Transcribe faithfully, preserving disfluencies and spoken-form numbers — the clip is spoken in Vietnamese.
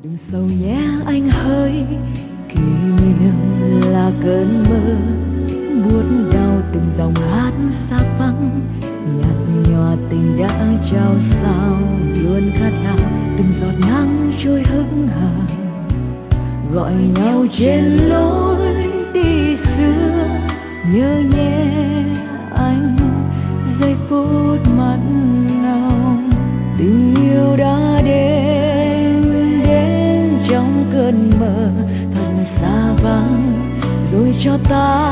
Đừng sầu nhé anh hỡi, kỷ niệm là cơn mơ buốt đau từng dòng hát xa vắng, nhạt nhòa tình đã trao sao luôn khát khao từng giọt nắng trôi hững hờ gọi nhau trên lối đi xưa. Nhớ nhé anh giây phút mặn nồng, tình yêu đã đến đến trong cơn mơ thật xa vắng rồi cho ta